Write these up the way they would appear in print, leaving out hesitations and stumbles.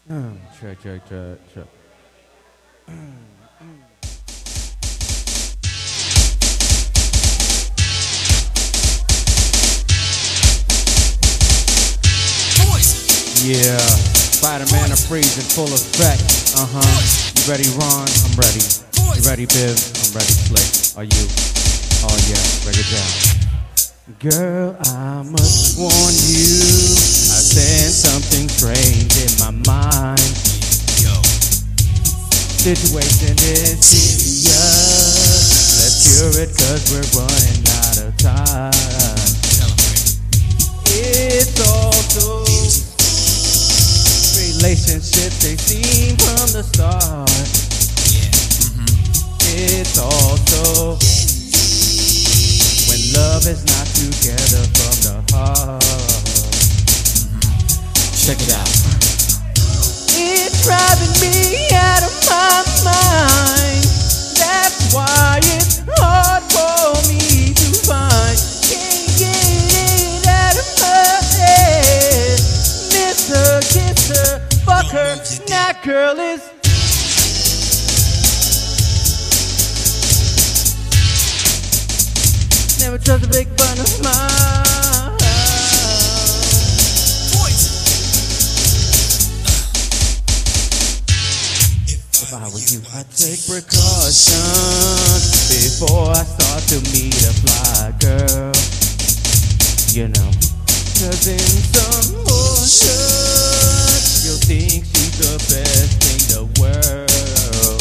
Check. Yeah, Spider-Man, I'm freezing, full effect. You ready, Ron? I'm ready. You ready, Biv? I'm ready, Slick. Are you? Oh yeah, break it down. Girl, I must warn you, I sense something strange in my mind. Situation is serious. Let's cure it, cause we're running out of time. It's also relationships, they seem from the start. It's also when love is not together from the heart. Check it out. It's driving me out of my mind. That's why it's hard for me to find. Can't get it out of my head. Miss her, kiss her, fuck her. That girl is never trust a big bun of mine. If I were you, I'd take precautions before I start to meet a fly girl. You know, cause in some motion, you'll think she's the best in the world.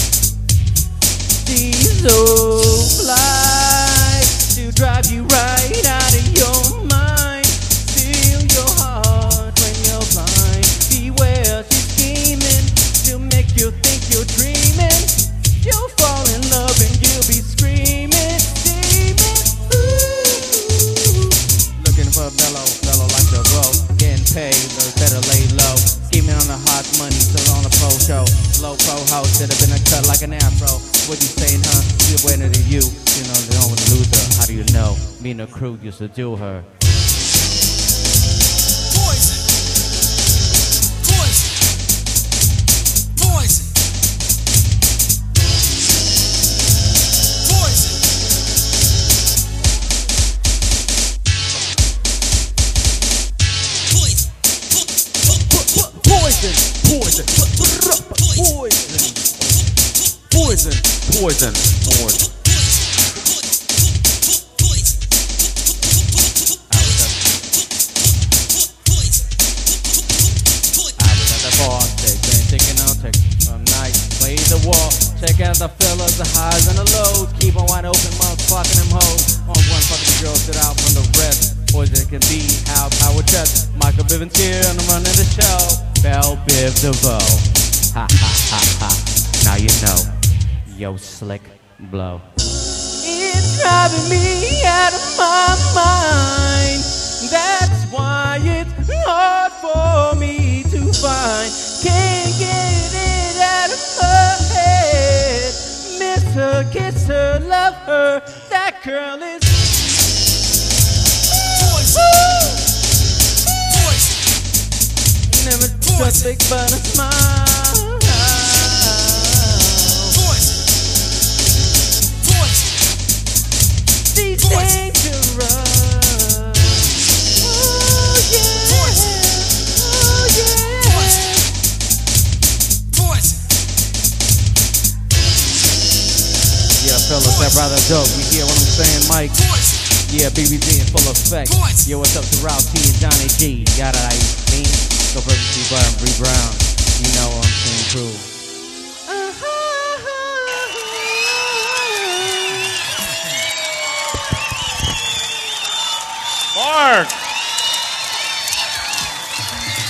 She's so fly to drive you right out of your mind. Steal your heart when you're blind. Beware, she's scheming to make you think you're dreaming. You'll fall in love and you'll be screaming, screaming. Ooh. Looking for mellow like the road. Getting paid, better lay low. Scheming on the hot money, still on the pro show. Low pro house, should have been a cut like an afro. What you saying, huh? She's better than you. You know, they don't want to lose her. How do you know? Me and the crew used to do her. Poison. Poison. Check out the fellas, the highs and the lows. Keep on wide open, motherfucking them hoes. On one fucking girl stood out from the rest. Poison can be how power chest. Michael Bivens here and I'm running the show. Bell Biv DeVoe. Ha ha ha ha. Now you know. Yo, Slick blow. It's driving me out of my mind. That's why it's hard for me to find. Can't get it out of her head. Miss her, kiss her, love her. That girl is poison. Never trust big but a smile. She's dangerous. Oh yeah. Oh yeah. Poison. Yeah, fellas, that rather dope. You hear what I'm saying, Mike? Yeah, BBG in full effect. Yo, what's up to Ralph T and Johnny G? Yada, I mean, go Bree Brown. You know what I'm saying, crew.